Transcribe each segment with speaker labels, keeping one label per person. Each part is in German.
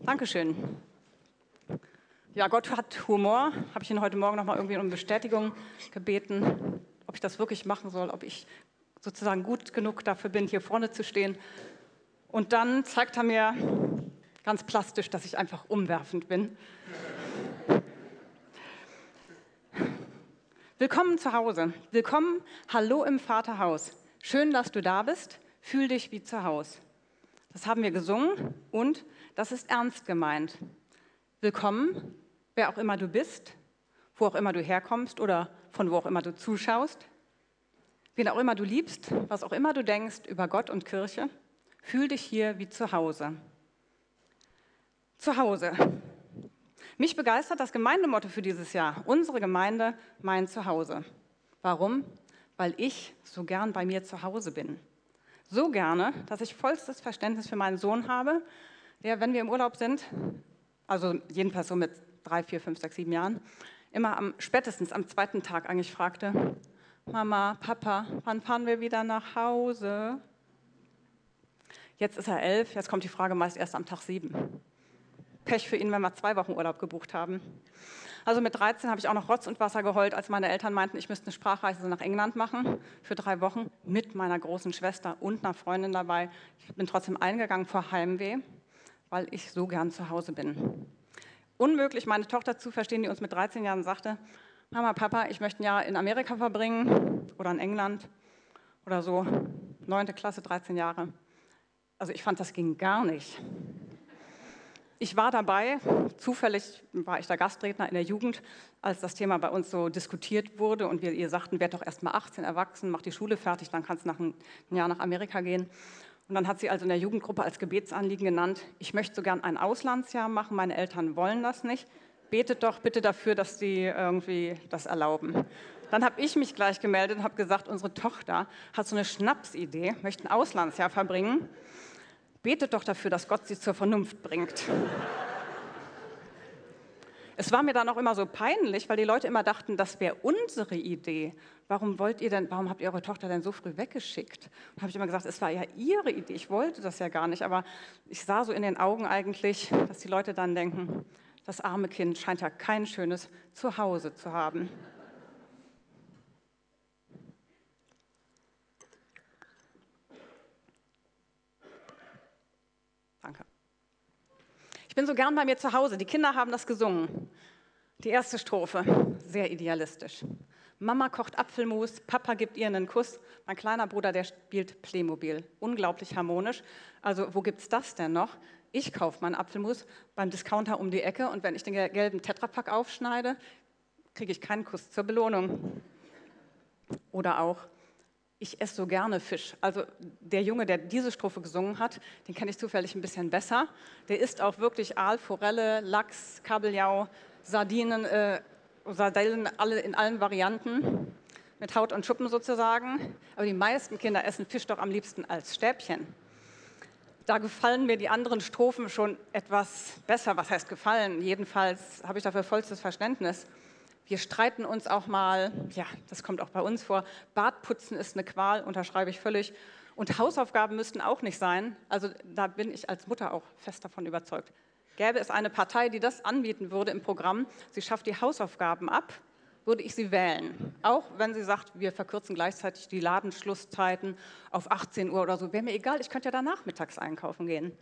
Speaker 1: Dankeschön. Ja, Gott hat Humor. Habe ich ihn heute Morgen noch mal irgendwie um Bestätigung gebeten, ob ich das wirklich machen soll, ob ich sozusagen gut genug dafür bin, hier vorne zu stehen. Und dann zeigt er mir ganz plastisch, dass ich einfach umwerfend bin. Willkommen zu Hause. Willkommen, hallo im Vaterhaus. Schön, dass du da bist. Fühl dich wie zu Hause. Das haben wir gesungen und das ist ernst gemeint. Willkommen, wer auch immer du bist, wo auch immer du herkommst oder von wo auch immer du zuschaust. Wen auch immer du liebst, was auch immer du denkst über Gott und Kirche, fühl dich hier wie zu Hause. Zu Hause. Mich begeistert das Gemeindemotto für dieses Jahr. Unsere Gemeinde, mein Zuhause. Warum? Weil ich so gern bei mir zu Hause bin. So gerne, dass ich vollstes Verständnis für meinen Sohn habe, der, wenn wir im Urlaub sind, also jedenfalls so mit 3, 4, 5, 6, 7 Jahren, immer spätestens am zweiten Tag eigentlich fragte, Mama, Papa, wann fahren wir wieder nach Hause? Jetzt ist er 11, jetzt kommt die Frage meist erst am Tag 7. Pech für ihn, wenn wir 2 Wochen Urlaub gebucht haben. Also mit 13 habe ich auch noch Rotz und Wasser geheult, als meine Eltern meinten, ich müsste eine Sprachreise nach England machen für 3 Wochen mit meiner großen Schwester und einer Freundin dabei. Ich bin trotzdem eingegangen vor Heimweh, weil ich so gern zu Hause bin. Unmöglich, meine Tochter zu verstehen, die uns mit 13 Jahren sagte, Mama, Papa, ich möchte ein Jahr in Amerika verbringen oder in England oder so, 9. Klasse, 13 Jahre. Also ich fand, das ging gar nicht. Ich war dabei, zufällig war ich der Gastredner in der Jugend, als das Thema bei uns so diskutiert wurde und wir ihr sagten, werd doch erst mal 18, erwachsen, mach die Schule fertig, dann kannst du ein Jahr nach Amerika gehen. Und dann hat sie also in der Jugendgruppe als Gebetsanliegen genannt, ich möchte so gern ein Auslandsjahr machen, meine Eltern wollen das nicht, betet doch bitte dafür, dass sie irgendwie das erlauben. Dann habe ich mich gleich gemeldet und habe gesagt, unsere Tochter hat so eine Schnapsidee, möchte ein Auslandsjahr verbringen. Betet doch dafür, dass Gott sie zur Vernunft bringt. Es war mir dann auch immer so peinlich, weil die Leute immer dachten, das wäre unsere Idee. Warum habt ihr eure Tochter denn so früh weggeschickt? Und habe ich immer gesagt, es war ja ihre Idee, ich wollte das ja gar nicht. Aber ich sah so in den Augen eigentlich, dass die Leute dann denken, das arme Kind scheint ja kein schönes Zuhause zu haben. Danke. Ich bin so gern bei mir zu Hause. Die Kinder haben das gesungen. Die erste Strophe, sehr idealistisch. Mama kocht Apfelmus, Papa gibt ihr einen Kuss. Mein kleiner Bruder, der spielt Playmobil. Unglaublich harmonisch. Also wo gibt's das denn noch? Ich kaufe meinen Apfelmus beim Discounter um die Ecke und wenn ich den gelben Tetrapack aufschneide, kriege ich keinen Kuss zur Belohnung. Oder auch, ich esse so gerne Fisch. Also der Junge, der diese Strophe gesungen hat, den kenne ich zufällig ein bisschen besser. Der isst auch wirklich Aal, Forelle, Lachs, Kabeljau, Sardinen, Sardellen, alle in allen Varianten, mit Haut und Schuppen sozusagen. Aber die meisten Kinder essen Fisch doch am liebsten als Stäbchen. Da gefallen mir die anderen Strophen schon etwas besser. Was heißt gefallen? Jedenfalls habe ich dafür vollstes Verständnis. Wir streiten uns auch mal, ja, das kommt auch bei uns vor, Bartputzen ist eine Qual, unterschreibe ich völlig. Und Hausaufgaben müssten auch nicht sein. Also da bin ich als Mutter auch fest davon überzeugt. Gäbe es eine Partei, die das anbieten würde im Programm, sie schafft die Hausaufgaben ab, würde ich sie wählen. Auch wenn sie sagt, wir verkürzen gleichzeitig die Ladenschlusszeiten auf 18 Uhr oder so. Wäre mir egal, ich könnte ja danach mittags einkaufen gehen.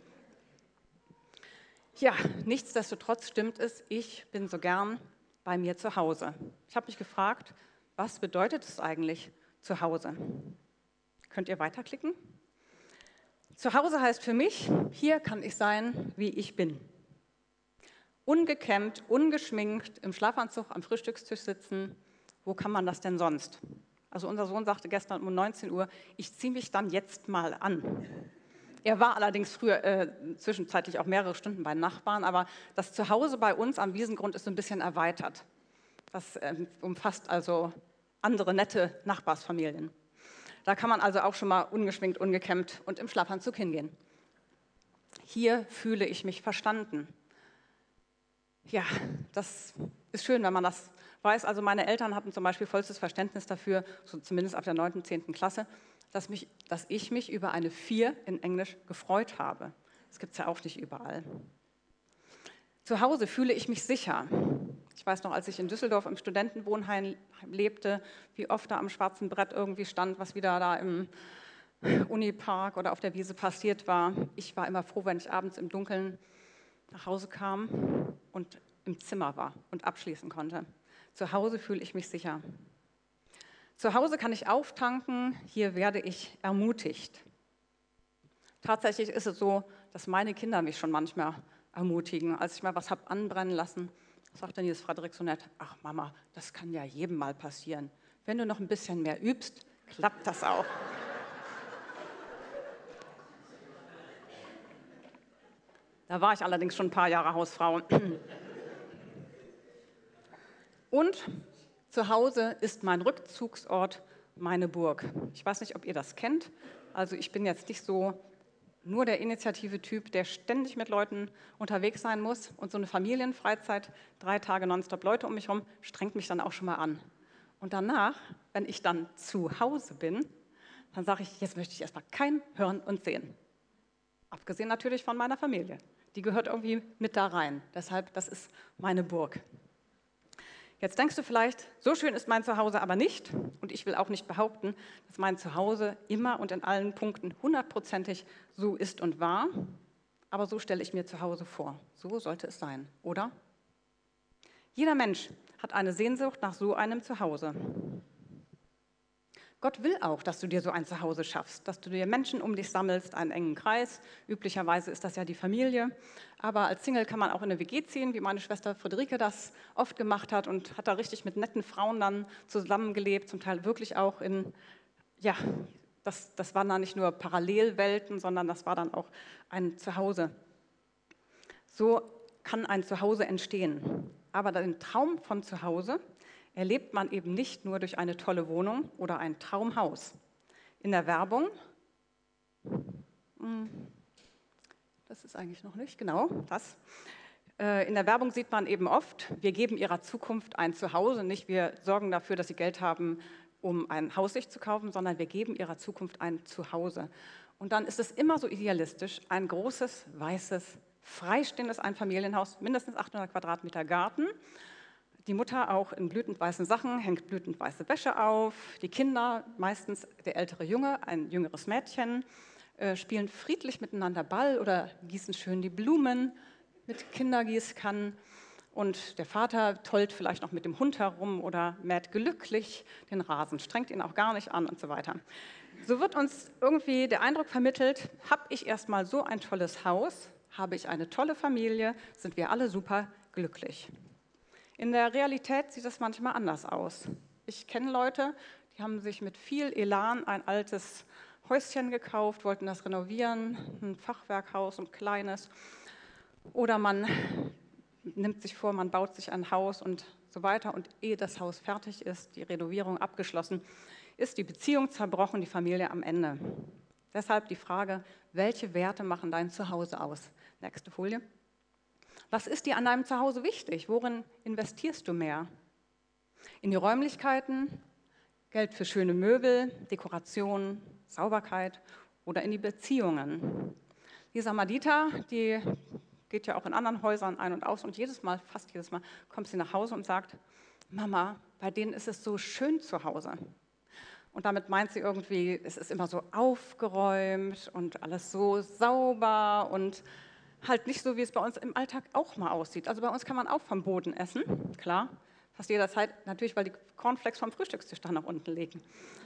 Speaker 1: Ja, nichtsdestotrotz stimmt es, ich bin so gern bei mir zu Hause. Ich habe mich gefragt, was bedeutet es eigentlich zu Hause? Könnt ihr weiterklicken? Zu Hause heißt für mich, hier kann ich sein, wie ich bin. Ungekämmt, ungeschminkt, im Schlafanzug am Frühstückstisch sitzen. Wo kann man das denn sonst? Also unser Sohn sagte gestern um 19 Uhr, ich ziehe mich dann jetzt mal an. Er war allerdings früher zwischenzeitlich auch mehrere Stunden bei Nachbarn, aber das Zuhause bei uns am Wiesengrund ist so ein bisschen erweitert. Das umfasst also andere nette Nachbarsfamilien. Da kann man also auch schon mal ungeschminkt, ungekämmt und im Schlafanzug hingehen. Hier fühle ich mich verstanden. Ja, das ist schön, wenn man das weiß. Also meine Eltern hatten zum Beispiel vollstes Verständnis dafür, so zumindest ab der 9., 10. Klasse, dass ich mich über eine 4 in Englisch gefreut habe. Das gibt es ja auch nicht überall. Zu Hause fühle ich mich sicher. Ich weiß noch, als ich in Düsseldorf im Studentenwohnheim lebte, wie oft da am schwarzen Brett irgendwie stand, was wieder da im Unipark oder auf der Wiese passiert war. Ich war immer froh, wenn ich abends im Dunkeln nach Hause kam und im Zimmer war und abschließen konnte. Zu Hause fühle ich mich sicher. Zu Hause kann ich auftanken, hier werde ich ermutigt. Tatsächlich ist es so, dass meine Kinder mich schon manchmal ermutigen. Als ich mal was habe anbrennen lassen, sagt dann Nils Frederik so nett: Ach Mama, das kann ja jedem mal passieren. Wenn du noch ein bisschen mehr übst, klappt das auch. Da war ich allerdings schon ein paar Jahre Hausfrau. Und zu Hause ist mein Rückzugsort, meine Burg. Ich weiß nicht, ob ihr das kennt. Also ich bin jetzt nicht so nur der Initiative-Typ, der ständig mit Leuten unterwegs sein muss. Und so eine Familienfreizeit, 3 Tage nonstop Leute um mich herum, strengt mich dann auch schon mal an. Und danach, wenn ich dann zu Hause bin, dann sage ich, jetzt möchte ich erstmal kein Hören und Sehen. Abgesehen natürlich von meiner Familie. Die gehört irgendwie mit da rein. Deshalb, das ist meine Burg. Jetzt denkst du vielleicht, so schön ist mein Zuhause aber nicht. Und ich will auch nicht behaupten, dass mein Zuhause immer und in allen Punkten 100%ig so ist und war. Aber so stelle ich mir Zuhause vor. So sollte es sein, oder? Jeder Mensch hat eine Sehnsucht nach so einem Zuhause. Gott will auch, dass du dir so ein Zuhause schaffst, dass du dir Menschen um dich sammelst, einen engen Kreis. Üblicherweise ist das ja die Familie. Aber als Single kann man auch in eine WG ziehen, wie meine Schwester Friederike das oft gemacht hat und hat da richtig mit netten Frauen dann zusammengelebt, zum Teil wirklich auch in, ja, das waren dann nicht nur Parallelwelten, sondern das war dann auch ein Zuhause. So kann ein Zuhause entstehen. Aber den Traum von Zuhause erlebt man eben nicht nur durch eine tolle Wohnung oder ein Traumhaus. In der Werbung, das ist eigentlich noch nicht, genau das. In der Werbung sieht man eben oft, wir geben ihrer Zukunft ein Zuhause, nicht wir sorgen dafür, dass sie Geld haben, um ein Haus sich zu kaufen, sondern wir geben ihrer Zukunft ein Zuhause. Und dann ist es immer so idealistisch, ein großes, weißes, freistehendes Einfamilienhaus, mindestens 800 Quadratmeter Garten. Die Mutter auch in blütend weißen Sachen, hängt blütend weiße Wäsche auf. Die Kinder, meistens der ältere Junge, ein jüngeres Mädchen, spielen friedlich miteinander Ball oder gießen schön die Blumen mit Kindergießkannen. Und der Vater tollt vielleicht noch mit dem Hund herum oder mäht glücklich den Rasen, strengt ihn auch gar nicht an und so weiter. So wird uns irgendwie der Eindruck vermittelt, habe ich erstmal so ein tolles Haus, habe ich eine tolle Familie, sind wir alle super glücklich. In der Realität sieht das manchmal anders aus. Ich kenne Leute, die haben sich mit viel Elan ein altes Häuschen gekauft, wollten das renovieren, ein Fachwerkhaus, ein kleines. Oder man nimmt sich vor, man baut sich ein Haus und so weiter. Und ehe das Haus fertig ist, die Renovierung abgeschlossen, ist die Beziehung zerbrochen, die Familie am Ende. Deshalb die Frage, welche Werte machen dein Zuhause aus? Nächste Folie. Was ist dir an deinem Zuhause wichtig? Worin investierst du mehr? In die Räumlichkeiten, Geld für schöne Möbel, Dekoration, Sauberkeit oder in die Beziehungen? Lisa Madita, die geht ja auch in anderen Häusern ein und aus und fast jedes Mal, kommt sie nach Hause und sagt, Mama, bei denen ist es so schön zu Hause. Und damit meint sie irgendwie, es ist immer so aufgeräumt und alles so sauber und halt nicht so, wie es bei uns im Alltag auch mal aussieht. Also bei uns kann man auch vom Boden essen, klar, fast jederzeit, natürlich, weil die Cornflakes vom Frühstückstisch da nach unten liegen.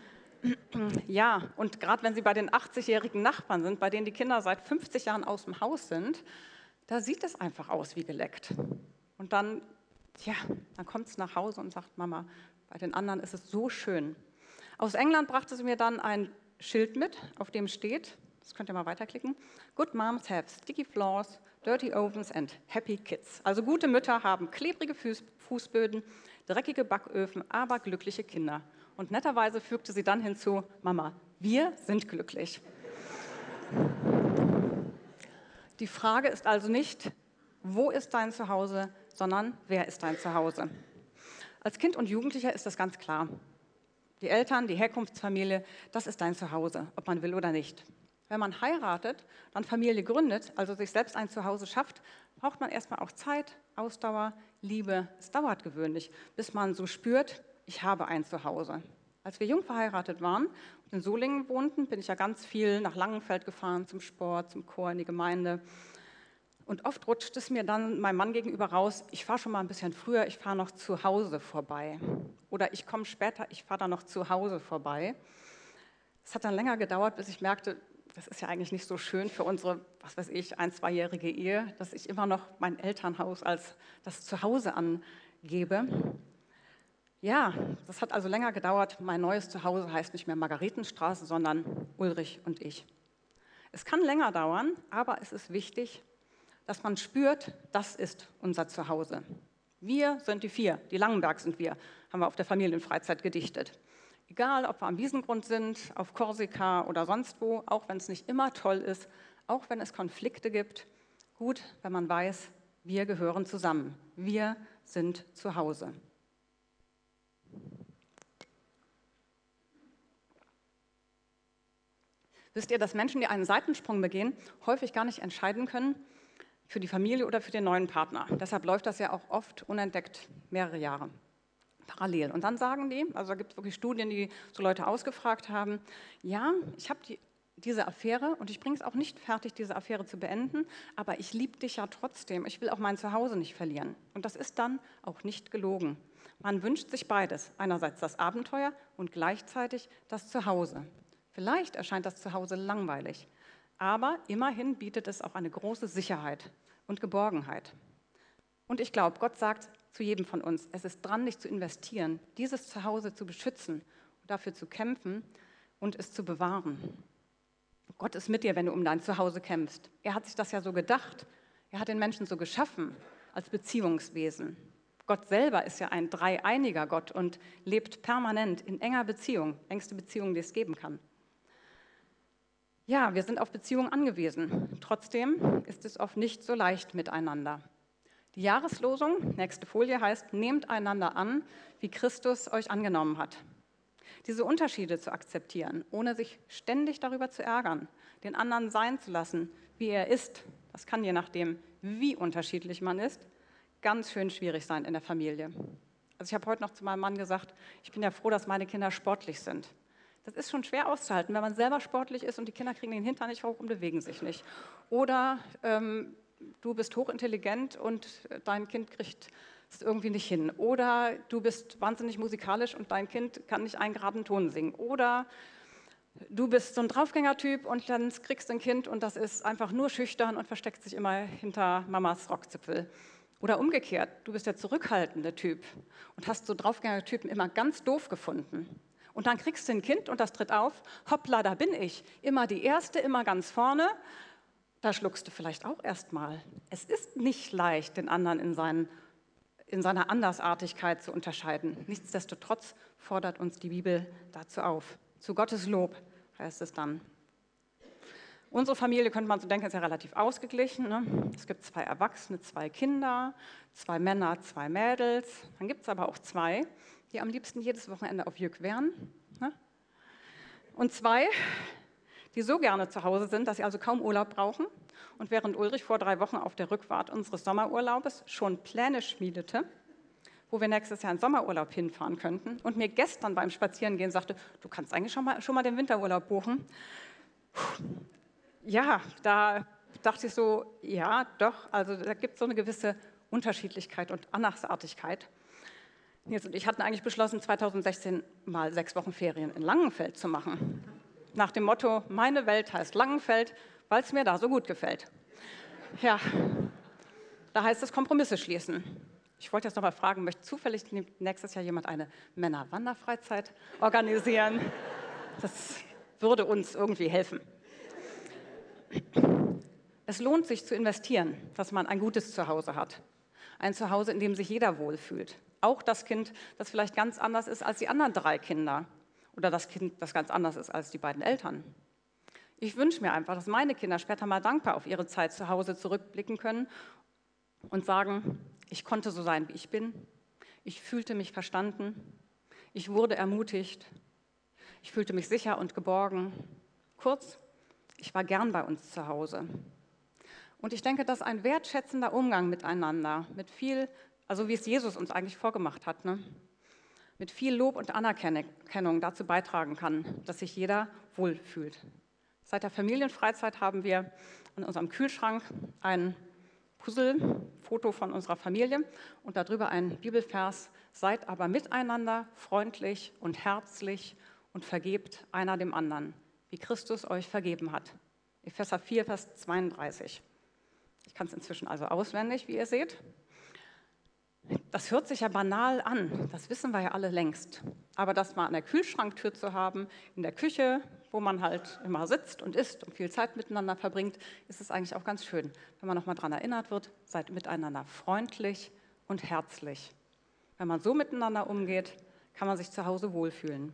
Speaker 1: Ja, und gerade wenn Sie bei den 80-jährigen Nachbarn sind, bei denen die Kinder seit 50 Jahren aus dem Haus sind, da sieht es einfach aus wie geleckt. Und dann kommt es nach Hause und sagt, Mama, bei den anderen ist es so schön. Aus England brachte sie mir dann ein Schild mit, auf dem steht, das könnt ihr mal weiterklicken, Good moms have sticky floors, dirty ovens and happy kids. Also gute Mütter haben klebrige Fußböden, dreckige Backöfen, aber glückliche Kinder. Und netterweise fügte sie dann hinzu, Mama, wir sind glücklich. Die Frage ist also nicht, wo ist dein Zuhause, sondern wer ist dein Zuhause? Als Kind und Jugendlicher ist das ganz klar. Die Eltern, die Herkunftsfamilie, das ist dein Zuhause, ob man will oder nicht. Wenn man heiratet, dann Familie gründet, also sich selbst ein Zuhause schafft, braucht man erstmal auch Zeit, Ausdauer, Liebe. Es dauert gewöhnlich, bis man so spürt, ich habe ein Zuhause. Als wir jung verheiratet waren und in Solingen wohnten, bin ich ja ganz viel nach Langenfeld gefahren zum Sport, zum Chor, in die Gemeinde. Und oft rutscht es mir dann meinem Mann gegenüber raus, ich fahre schon mal ein bisschen früher, ich fahre noch zu Hause vorbei. Oder ich komme später, ich fahre dann noch zu Hause vorbei. Es hat dann länger gedauert, bis ich merkte, das ist ja eigentlich nicht so schön für unsere, was weiß ich, 2-jährige Ehe, dass ich immer noch mein Elternhaus als das Zuhause angebe. Ja, das hat also länger gedauert. Mein neues Zuhause heißt nicht mehr Margaretenstraße, sondern Ulrich und ich. Es kann länger dauern, aber es ist wichtig, dass man spürt, das ist unser Zuhause. Wir sind die 4, die Langenberg sind wir, haben wir auf der Familienfreizeit gedichtet. Egal, ob wir am Wiesengrund sind, auf Korsika oder sonst wo, auch wenn es nicht immer toll ist, auch wenn es Konflikte gibt, gut, wenn man weiß, wir gehören zusammen. Wir sind zu Hause. Wisst ihr, dass Menschen, die einen Seitensprung begehen, häufig gar nicht entscheiden können, für die Familie oder für den neuen Partner. Deshalb läuft das ja auch oft unentdeckt mehrere Jahre parallel. Und dann sagen die, also da gibt es wirklich Studien, die so Leute ausgefragt haben, ja, ich habe diese Affäre und ich bringe es auch nicht fertig, diese Affäre zu beenden, aber ich liebe dich ja trotzdem, ich will auch mein Zuhause nicht verlieren. Und das ist dann auch nicht gelogen. Man wünscht sich beides, einerseits das Abenteuer und gleichzeitig das Zuhause. Vielleicht erscheint das Zuhause langweilig, aber immerhin bietet es auch eine große Sicherheit und Geborgenheit. Und ich glaube, Gott sagt zu jedem von uns, es ist dran, dich zu investieren, dieses Zuhause zu beschützen, dafür zu kämpfen und es zu bewahren. Gott ist mit dir, wenn du um dein Zuhause kämpfst. Er hat sich das ja so gedacht. Er hat den Menschen so geschaffen als Beziehungswesen. Gott selber ist ja ein dreieiniger Gott und lebt permanent in enger Beziehung, engste Beziehung, die es geben kann. Ja, wir sind auf Beziehungen angewiesen. Trotzdem ist es oft nicht so leicht miteinander. Die Jahreslosung, nächste Folie, heißt, nehmt einander an, wie Christus euch angenommen hat. Diese Unterschiede zu akzeptieren, ohne sich ständig darüber zu ärgern, den anderen sein zu lassen, wie er ist, das kann je nachdem, wie unterschiedlich man ist, ganz schön schwierig sein in der Familie. Also ich habe heute noch zu meinem Mann gesagt, ich bin ja froh, dass meine Kinder sportlich sind. Das ist schon schwer auszuhalten, wenn man selber sportlich ist und die Kinder kriegen den Hintern nicht hoch und bewegen sich nicht. Oder du bist hochintelligent und dein Kind kriegt es irgendwie nicht hin. Oder du bist wahnsinnig musikalisch und dein Kind kann nicht einen geraden Ton singen. Oder du bist so ein Draufgängertyp und dann kriegst du ein Kind und das ist einfach nur schüchtern und versteckt sich immer hinter Mamas Rockzipfel. Oder umgekehrt, du bist der zurückhaltende Typ und hast so Draufgängertypen immer ganz doof gefunden. Und dann kriegst du ein Kind und das tritt auf, hoppla, da bin ich. Immer die Erste, immer ganz vorne. Da schluckst du vielleicht auch erstmal. Es ist nicht leicht, den anderen in seiner Andersartigkeit zu unterscheiden. Nichtsdestotrotz fordert uns die Bibel dazu auf. Zu Gottes Lob heißt es dann. Unsere Familie, könnte man so denken, ist ja relativ ausgeglichen. Ne? Es gibt 2 Erwachsene, 2 Kinder, 2 Männer, 2 Mädels. Dann gibt es aber auch 2, die am liebsten jedes Wochenende auf Jück wären. Ne? Und 2, die so gerne zu Hause sind, dass sie also kaum Urlaub brauchen. Und während Ulrich vor 3 Wochen auf der Rückfahrt unseres Sommerurlaubes schon Pläne schmiedete, wo wir nächstes Jahr in Sommerurlaub hinfahren könnten und mir gestern beim Spazierengehen sagte, du kannst eigentlich schon mal den Winterurlaub buchen. Ja, da dachte ich so, ja, doch, also da gibt es so eine gewisse Unterschiedlichkeit und Andersartigkeit. Nils und ich hatten eigentlich beschlossen, 2016 mal 6 Wochen Ferien in Langenfeld zu machen. Nach dem Motto, meine Welt heißt Langenfeld, weil es mir da so gut gefällt. Ja, da heißt es Kompromisse schließen. Ich wollte jetzt noch mal fragen, möchte zufällig nächstes Jahr jemand eine Männerwanderfreizeit organisieren? Das würde uns irgendwie helfen. Es lohnt sich zu investieren, dass man ein gutes Zuhause hat. Ein Zuhause, in dem sich jeder wohlfühlt. Auch das Kind, das vielleicht ganz anders ist als die anderen 3 Kinder. Oder das Kind, das ganz anders ist als die beiden Eltern. Ich wünsche mir einfach, dass meine Kinder später mal dankbar auf ihre Zeit zu Hause zurückblicken können und sagen, ich konnte so sein, wie ich bin. Ich fühlte mich verstanden. Ich wurde ermutigt. Ich fühlte mich sicher und geborgen. Kurz, ich war gern bei uns zu Hause. Und ich denke, das ist ein wertschätzender Umgang miteinander, mit viel, also wie es Jesus uns eigentlich vorgemacht hat, ne? Mit viel Lob und Anerkennung dazu beitragen kann, dass sich jeder wohlfühlt. Seit der Familienfreizeit haben wir an unserem Kühlschrank ein Puzzle-Foto von unserer Familie und darüber einen Bibelvers: Seid aber miteinander freundlich und herzlich und vergebt einer dem anderen, wie Christus euch vergeben hat. Epheser 4, Vers 32. Ich kann es inzwischen also auswendig, wie ihr seht. Das hört sich ja banal an, das wissen wir ja alle längst. Aber das mal an der Kühlschranktür zu haben, in der Küche, wo man halt immer sitzt und isst und viel Zeit miteinander verbringt, ist es eigentlich auch ganz schön, wenn man nochmal daran erinnert wird: Seid miteinander freundlich und herzlich. Wenn man so miteinander umgeht, kann man sich zu Hause wohlfühlen.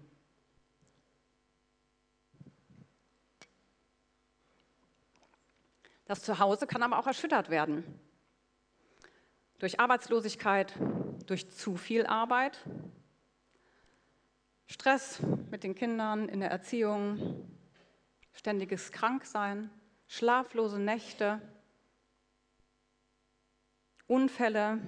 Speaker 1: Das Zuhause kann aber auch erschüttert werden. Durch Arbeitslosigkeit, durch zu viel Arbeit, Stress mit den Kindern in der Erziehung, ständiges Kranksein, schlaflose Nächte, Unfälle,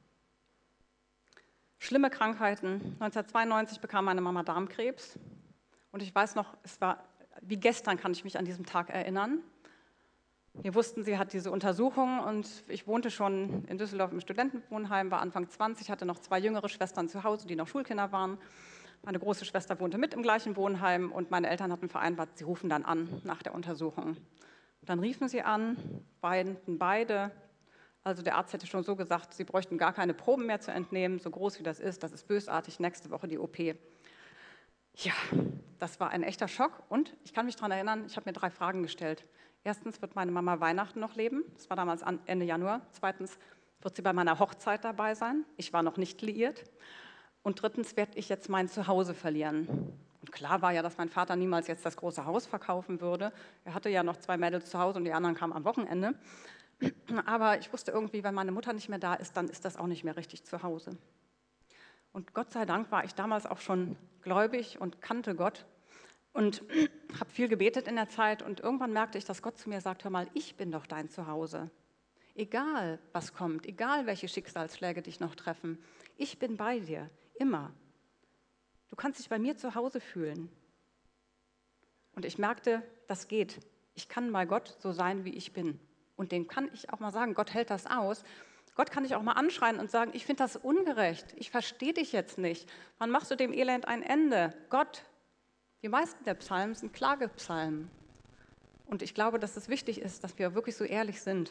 Speaker 1: schlimme Krankheiten. 1992 bekam meine Mama Darmkrebs und ich weiß noch, es war wie gestern, kann ich mich an diesen Tag erinnern. Wir wussten, sie hat diese Untersuchung und ich wohnte schon in Düsseldorf im Studentenwohnheim, war Anfang 20, hatte noch 2 jüngere Schwestern zu Hause, die noch Schulkinder waren. Meine große Schwester wohnte mit im gleichen Wohnheim und meine Eltern hatten vereinbart, sie rufen dann an nach der Untersuchung. Und dann riefen sie an, weinten beide. Also der Arzt hätte schon so gesagt, sie bräuchten gar keine Proben mehr zu entnehmen, so groß wie das ist bösartig, nächste Woche die OP. Ja, das war ein echter Schock und ich kann mich daran erinnern, ich habe mir 3 Fragen gestellt. Erstens, wird meine Mama Weihnachten noch leben? Das war damals Ende Januar. Zweitens, wird sie bei meiner Hochzeit dabei sein? Ich war noch nicht liiert. Und drittens, werde ich jetzt mein Zuhause verlieren? Und klar war ja, dass mein Vater niemals jetzt das große Haus verkaufen würde. Er hatte ja noch 2 Mädels zu Hause und die anderen kamen am Wochenende. Aber ich wusste irgendwie, wenn meine Mutter nicht mehr da ist, dann ist das auch nicht mehr richtig zu Hause. Und Gott sei Dank war ich damals auch schon gläubig und kannte Gott. Und habe viel gebetet in der Zeit und irgendwann merkte ich, dass Gott zu mir sagt: Hör mal, ich bin doch dein Zuhause. Egal, was kommt, egal, welche Schicksalsschläge dich noch treffen, ich bin bei dir, immer. Du kannst dich bei mir zu Hause fühlen. Und ich merkte, das geht. Ich kann bei Gott so sein, wie ich bin. Und dem kann ich auch mal sagen, Gott hält das aus. Gott kann ich auch mal anschreien und sagen: Ich finde das ungerecht, ich verstehe dich jetzt nicht. Wann machst du dem Elend ein Ende? Gott. Die meisten der Psalmen sind Klagepsalmen. Und ich glaube, dass es wichtig ist, dass wir wirklich so ehrlich sind.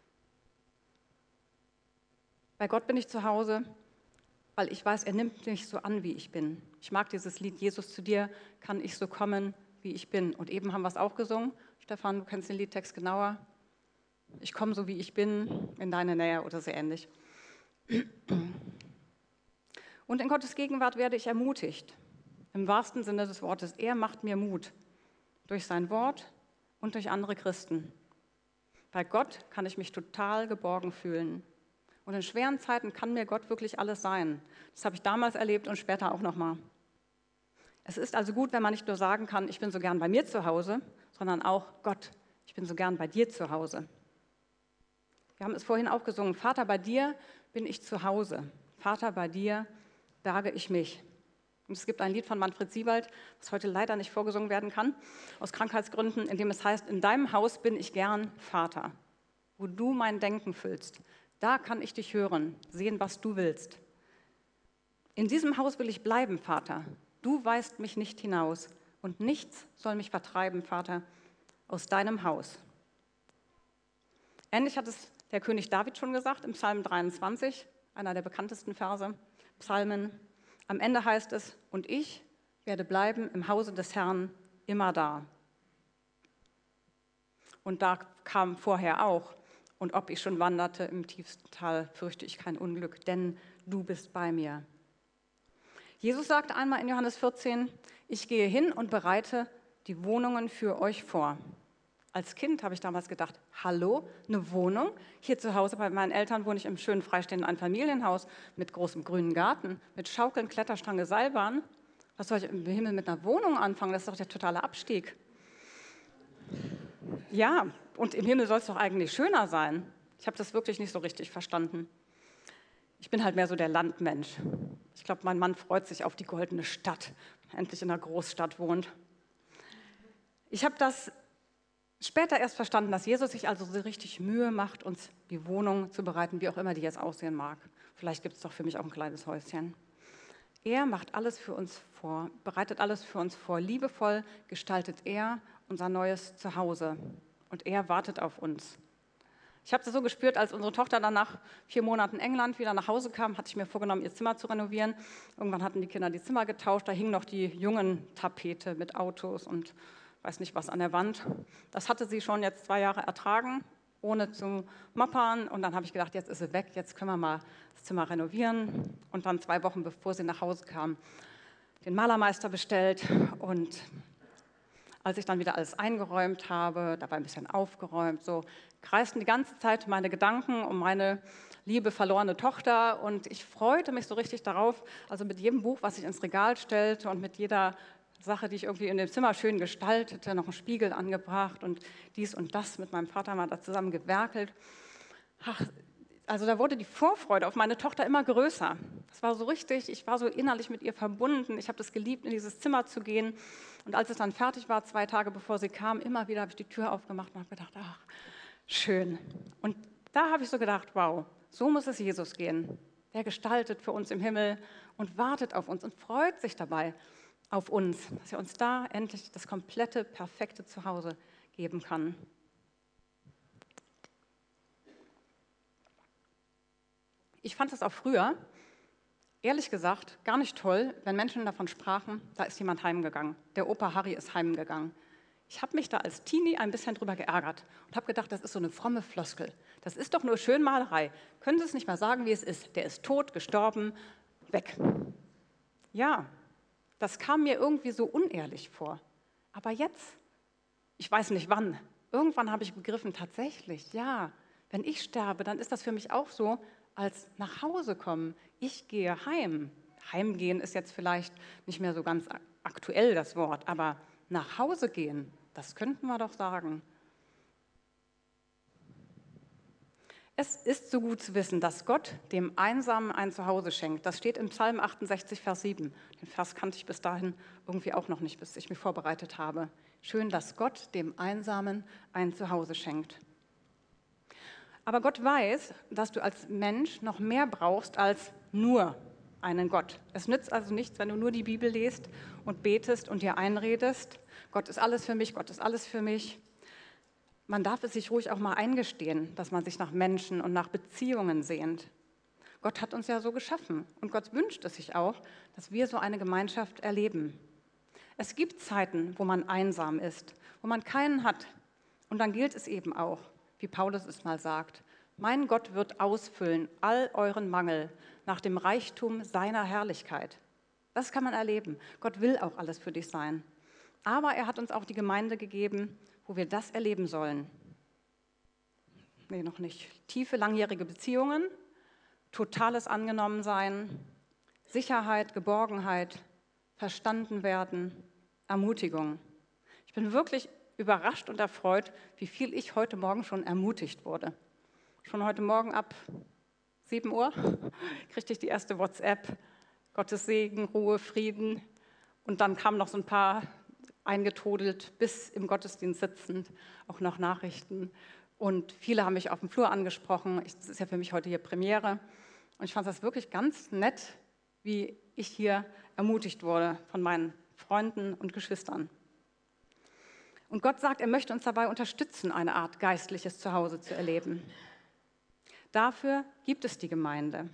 Speaker 1: Bei Gott bin ich zu Hause, weil ich weiß, er nimmt mich so an, wie ich bin. Ich mag dieses Lied: Jesus, zu dir kann ich so kommen, wie ich bin. Und eben haben wir es auch gesungen. Stefan, du kennst den Liedtext genauer. Ich komme so, wie ich bin, in deine Nähe oder so ähnlich. Und in Gottes Gegenwart werde ich ermutigt. Im wahrsten Sinne des Wortes. Er macht mir Mut durch sein Wort und durch andere Christen. Bei Gott kann ich mich total geborgen fühlen. Und in schweren Zeiten kann mir Gott wirklich alles sein. Das habe ich damals erlebt und später auch nochmal. Es ist also gut, wenn man nicht nur sagen kann: Ich bin so gern bei mir zu Hause, sondern auch: Gott, ich bin so gern bei dir zu Hause. Wir haben es vorhin auch gesungen: Vater, bei dir bin ich zu Hause. Vater, bei dir berge ich mich. Und es gibt ein Lied von Manfred Siebald, das heute leider nicht vorgesungen werden kann, aus Krankheitsgründen, in dem es heißt: In deinem Haus bin ich gern, Vater, wo du mein Denken füllst. Da kann ich dich hören, sehen, was du willst. In diesem Haus will ich bleiben, Vater. Du weist mich nicht hinaus und nichts soll mich vertreiben, Vater, aus deinem Haus. Ähnlich hat es der König David schon gesagt im Psalm 23, einer der bekanntesten Verse, Psalmen. Am Ende heißt es: Und ich werde bleiben im Hause des Herrn immer da. Und da kam vorher auch: Und ob ich schon wanderte im tiefsten Tal, fürchte ich kein Unglück, denn du bist bei mir. Jesus sagte einmal in Johannes 14: Ich gehe hin und bereite die Wohnungen für euch vor. Als Kind habe ich damals gedacht: Hallo, eine Wohnung? Hier zu Hause bei meinen Eltern wohne ich im schönen freistehenden Einfamilienhaus mit großem grünen Garten, mit Schaukeln, Kletterstange, Seilbahn. Was soll ich im Himmel mit einer Wohnung anfangen? Das ist doch der totale Abstieg. Ja, und im Himmel soll es doch eigentlich schöner sein. Ich habe das wirklich nicht so richtig verstanden. Ich bin halt mehr so der Landmensch. Ich glaube, mein Mann freut sich auf die goldene Stadt, endlich in einer Großstadt wohnt. Ich habe das später erst verstanden, dass Jesus sich also so richtig Mühe macht, uns die Wohnung zu bereiten, wie auch immer die jetzt aussehen mag. Vielleicht gibt es doch für mich auch ein kleines Häuschen. Er macht alles für uns vor, bereitet alles für uns vor. Liebevoll gestaltet er unser neues Zuhause und er wartet auf uns. Ich habe das so gespürt, als unsere Tochter dann nach 4 Monaten England wieder nach Hause kam, hatte ich mir vorgenommen, ihr Zimmer zu renovieren. Irgendwann hatten die Kinder die Zimmer getauscht, da hing noch die Jungen-Tapete mit Autos und weiß nicht was an der Wand. Das hatte sie schon jetzt 2 Jahre ertragen, ohne zu moppern. Und dann habe ich gedacht, jetzt ist sie weg, jetzt können wir mal das Zimmer renovieren. Und dann 2 Wochen, bevor sie nach Hause kam, den Malermeister bestellt. Und als ich dann wieder alles eingeräumt habe, dabei ein bisschen aufgeräumt, so kreisten die ganze Zeit meine Gedanken um meine liebe verlorene Tochter. Und ich freute mich so richtig darauf, also mit jedem Buch, was ich ins Regal stellte und mit jeder Sache, die ich irgendwie in dem Zimmer schön gestaltete, noch einen Spiegel angebracht und dies und das mit meinem Vater mal da zusammen gewerkelt. Ach, also da wurde die Vorfreude auf meine Tochter immer größer. Das war so richtig, ich war so innerlich mit ihr verbunden. Ich habe das geliebt, in dieses Zimmer zu gehen. Und als es dann fertig war, 2 Tage bevor sie kam, immer wieder habe ich die Tür aufgemacht und habe gedacht, ach, schön. Und da habe ich so gedacht, wow, so muss es Jesus gehen. Der gestaltet für uns im Himmel und wartet auf uns und freut sich dabei auf uns, dass er uns da endlich das komplette, perfekte Zuhause geben kann. Ich fand es auch früher, ehrlich gesagt, gar nicht toll, wenn Menschen davon sprachen, da ist jemand heimgegangen. Der Opa Harry ist heimgegangen. Ich habe mich da als Teenie ein bisschen drüber geärgert und habe gedacht, das ist so eine fromme Floskel. Das ist doch nur Schönmalerei. Können Sie es nicht mal sagen, wie es ist? Der ist tot, gestorben, weg. Ja, das kam mir irgendwie so unehrlich vor. Aber jetzt, ich weiß nicht wann, irgendwann habe ich begriffen, tatsächlich, ja, wenn ich sterbe, dann ist das für mich auch so, als nach Hause kommen. Ich gehe heim. Heimgehen ist jetzt vielleicht nicht mehr so ganz aktuell das Wort, aber nach Hause gehen, das könnten wir doch sagen. Es ist so gut zu wissen, dass Gott dem Einsamen ein Zuhause schenkt. Das steht im Psalm 68, Vers 7. Den Vers kannte ich bis dahin irgendwie auch noch nicht, bis ich mich vorbereitet habe. Schön, dass Gott dem Einsamen ein Zuhause schenkt. Aber Gott weiß, dass du als Mensch noch mehr brauchst als nur einen Gott. Es nützt also nichts, wenn du nur die Bibel liest und betest und dir einredest, Gott ist alles für mich, Gott ist alles für mich. Man darf es sich ruhig auch mal eingestehen, dass man sich nach Menschen und nach Beziehungen sehnt. Gott hat uns ja so geschaffen und Gott wünscht es sich auch, dass wir so eine Gemeinschaft erleben. Es gibt Zeiten, wo man einsam ist, wo man keinen hat. Und dann gilt es eben auch, wie Paulus es mal sagt, mein Gott wird ausfüllen all euren Mangel nach dem Reichtum seiner Herrlichkeit. Das kann man erleben. Gott will auch alles für dich sein. Aber er hat uns auch die Gemeinde gegeben, wo wir das erleben sollen. Nee, noch nicht. Tiefe, langjährige Beziehungen, totales Angenommensein, Sicherheit, Geborgenheit, verstanden werden, Ermutigung. Ich bin wirklich überrascht und erfreut, wie viel ich heute Morgen schon ermutigt wurde. Schon heute Morgen ab 7 Uhr kriegte ich die erste WhatsApp, Gottes Segen, Ruhe, Frieden. Und dann kamen noch so ein paar eingetrudelt, bis im Gottesdienst sitzend, auch noch Nachrichten. Und viele haben mich auf dem Flur angesprochen. Das ist ja für mich heute hier Premiere. Und ich fand das wirklich ganz nett, wie ich hier ermutigt wurde von meinen Freunden und Geschwistern. Und Gott sagt, er möchte uns dabei unterstützen, eine Art geistliches Zuhause zu erleben. Dafür gibt es die Gemeinde.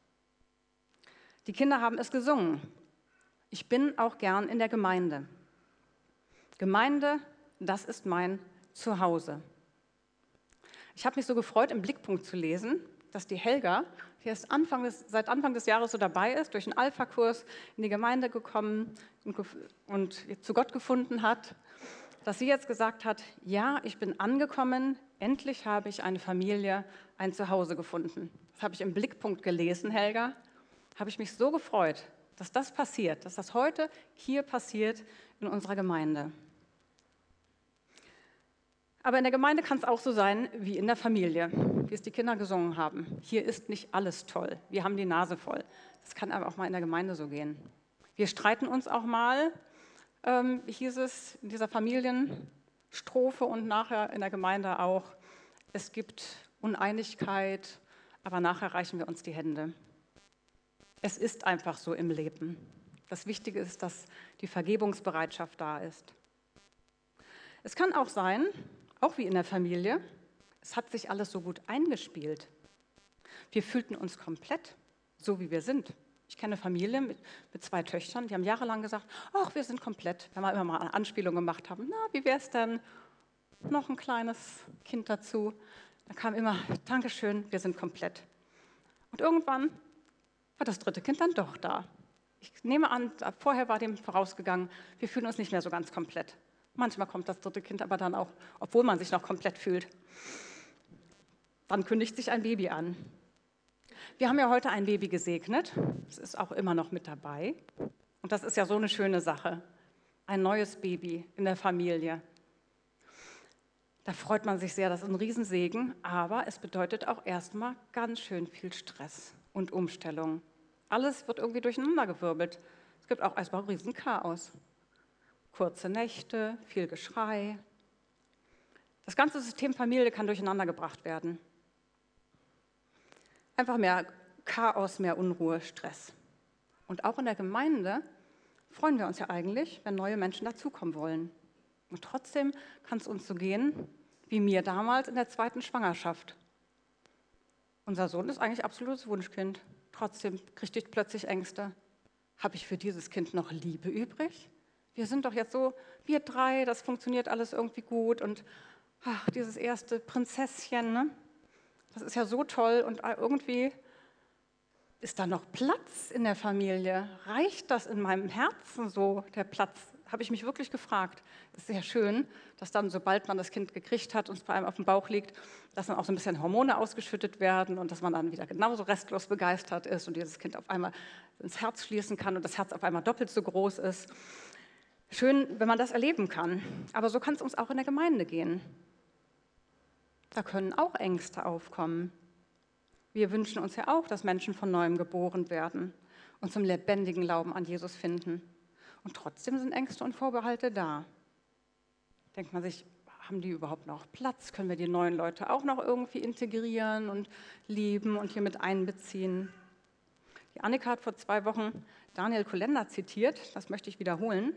Speaker 1: Die Kinder haben es gesungen. Ich bin auch gern in der Gemeinde. Gemeinde, das ist mein Zuhause. Ich habe mich so gefreut, im Blickpunkt zu lesen, dass die Helga, die erst seit Anfang des Jahres so dabei ist, durch einen Alpha-Kurs in die Gemeinde gekommen und zu Gott gefunden hat, dass sie jetzt gesagt hat, ja, ich bin angekommen, endlich habe ich eine Familie, ein Zuhause gefunden. Das habe ich im Blickpunkt gelesen, Helga, habe ich mich so gefreut, dass das passiert, dass das heute hier passiert in unserer Gemeinde. Aber in der Gemeinde kann es auch so sein wie in der Familie, wie es die Kinder gesungen haben. Hier ist nicht alles toll, wir haben die Nase voll. Das kann aber auch mal in der Gemeinde so gehen. Wir streiten uns auch mal, hieß es in dieser Familienstrophe und nachher in der Gemeinde auch. Es gibt Uneinigkeit, aber nachher reichen wir uns die Hände. Es ist einfach so im Leben. Das Wichtige ist, dass die Vergebungsbereitschaft da ist. Es kann auch sein, auch wie in der Familie, es hat sich alles so gut eingespielt. Wir fühlten uns komplett, so wie wir sind. Ich kenne eine Familie mit 2 Töchtern, die haben jahrelang gesagt, ach, wir sind komplett. Wenn wir immer mal eine Anspielung gemacht haben, na, wie wäre es denn? Noch ein kleines Kind dazu. Da kam immer, Dankeschön, wir sind komplett. Und irgendwann war das 3. Kind dann doch da. Ich nehme an, vorher war dem vorausgegangen, wir fühlen uns nicht mehr so ganz komplett. Manchmal kommt das 3. Kind aber dann auch, obwohl man sich noch komplett fühlt. Dann kündigt sich ein Baby an. Wir haben ja heute ein Baby gesegnet. Es ist auch immer noch mit dabei. Und das ist ja so eine schöne Sache. Ein neues Baby in der Familie. Da freut man sich sehr, das ist ein Riesensegen. Aber es bedeutet auch erstmal ganz schön viel Stress und Umstellung. Alles wird irgendwie durcheinandergewirbelt. Es gibt auch erstmal ein Riesenchaos. Kurze Nächte, viel Geschrei. Das ganze System Familie kann durcheinandergebracht werden. Einfach mehr Chaos, mehr Unruhe, Stress. Und auch in der Gemeinde freuen wir uns ja eigentlich, wenn neue Menschen dazukommen wollen. Und trotzdem kann es uns so gehen, wie mir damals in der 2. Schwangerschaft. Unser Sohn ist eigentlich absolutes Wunschkind. Trotzdem kriegte ich plötzlich Ängste. Habe ich für dieses Kind noch Liebe übrig? Wir sind doch jetzt so, wir 3, das funktioniert alles irgendwie gut. Und ach, dieses erste Prinzesschen, ne? Das ist ja so toll. Und irgendwie ist da noch Platz in der Familie? Reicht das in meinem Herzen so, der Platz? Habe ich mich wirklich gefragt. Das ist sehr schön, dass dann, sobald man das Kind gekriegt hat und es bei einem auf dem Bauch liegt, dass dann auch so ein bisschen Hormone ausgeschüttet werden und dass man dann wieder genauso restlos begeistert ist und dieses Kind auf einmal ins Herz schließen kann und das Herz auf einmal doppelt so groß ist. Schön, wenn man das erleben kann. Aber so kann es uns auch in der Gemeinde gehen. Da können auch Ängste aufkommen. Wir wünschen uns ja auch, dass Menschen von Neuem geboren werden und zum lebendigen Glauben an Jesus finden. Und trotzdem sind Ängste und Vorbehalte da. Denkt man sich, haben die überhaupt noch Platz? Können wir die neuen Leute auch noch irgendwie integrieren und lieben und hier mit einbeziehen? Die Annika hat vor 2 Wochen Daniel Kolender zitiert, das möchte ich wiederholen.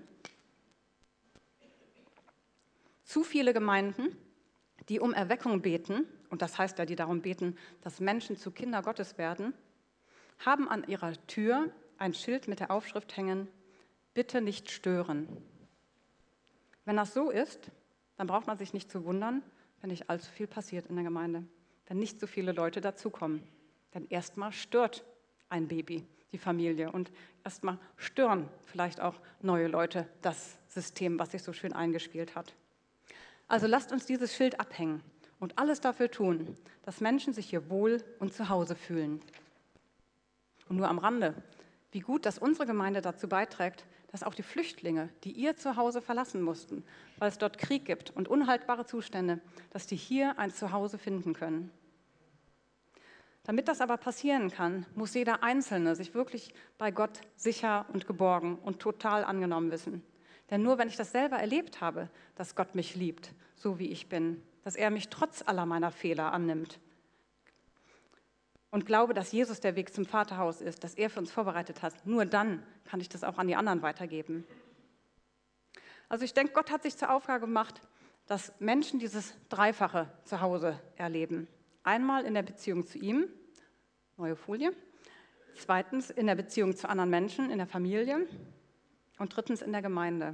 Speaker 1: Zu viele Gemeinden, die um Erweckung beten, und das heißt ja, die darum beten, dass Menschen zu Kinder Gottes werden, haben an ihrer Tür ein Schild mit der Aufschrift hängen, bitte nicht stören. Wenn das so ist, dann braucht man sich nicht zu wundern, wenn nicht allzu viel passiert in der Gemeinde, wenn nicht so viele Leute dazukommen. Denn erstmal stört ein Baby die Familie und erstmal stören vielleicht auch neue Leute das System, was sich so schön eingespielt hat. Also lasst uns dieses Schild abhängen und alles dafür tun, dass Menschen sich hier wohl und zu Hause fühlen. Und nur am Rande, wie gut, dass unsere Gemeinde dazu beiträgt, dass auch die Flüchtlinge, die ihr Zuhause verlassen mussten, weil es dort Krieg gibt und unhaltbare Zustände, dass die hier ein Zuhause finden können. Damit das aber passieren kann, muss jeder Einzelne sich wirklich bei Gott sicher und geborgen und total angenommen wissen. Denn nur wenn ich das selber erlebt habe, dass Gott mich liebt, so wie ich bin, dass er mich trotz aller meiner Fehler annimmt und glaube, dass Jesus der Weg zum Vaterhaus ist, dass er für uns vorbereitet hat, nur dann kann ich das auch an die anderen weitergeben. Also ich denke, Gott hat sich zur Aufgabe gemacht, dass Menschen dieses dreifache Zuhause erleben. Einmal in der Beziehung zu ihm, neue Folie, zweitens in der Beziehung zu anderen Menschen, in der Familie und drittens in der Gemeinde.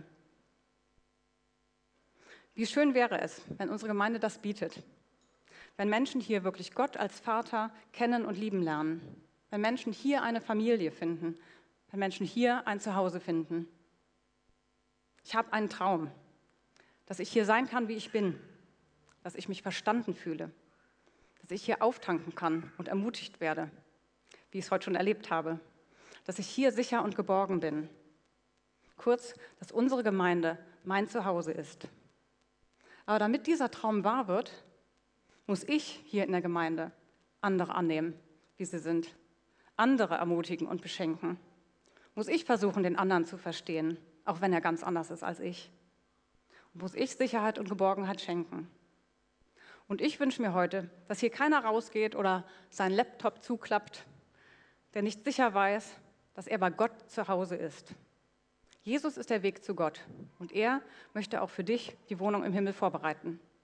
Speaker 1: Wie schön wäre es, wenn unsere Gemeinde das bietet, wenn Menschen hier wirklich Gott als Vater kennen und lieben lernen, wenn Menschen hier eine Familie finden, wenn Menschen hier ein Zuhause finden. Ich habe einen Traum, dass ich hier sein kann, wie ich bin, dass ich mich verstanden fühle, dass ich hier auftanken kann und ermutigt werde, wie ich es heute schon erlebt habe, dass ich hier sicher und geborgen bin. Kurz, dass unsere Gemeinde mein Zuhause ist. Aber damit dieser Traum wahr wird, muss ich hier in der Gemeinde andere annehmen, wie sie sind, andere ermutigen und beschenken. Muss ich versuchen, den anderen zu verstehen, auch wenn er ganz anders ist als ich. Und muss ich Sicherheit und Geborgenheit schenken. Und ich wünsche mir heute, dass hier keiner rausgeht oder seinen Laptop zuklappt, der nicht sicher weiß, dass er bei Gott zu Hause ist. Jesus ist der Weg zu Gott und er möchte auch für dich die Wohnung im Himmel vorbereiten.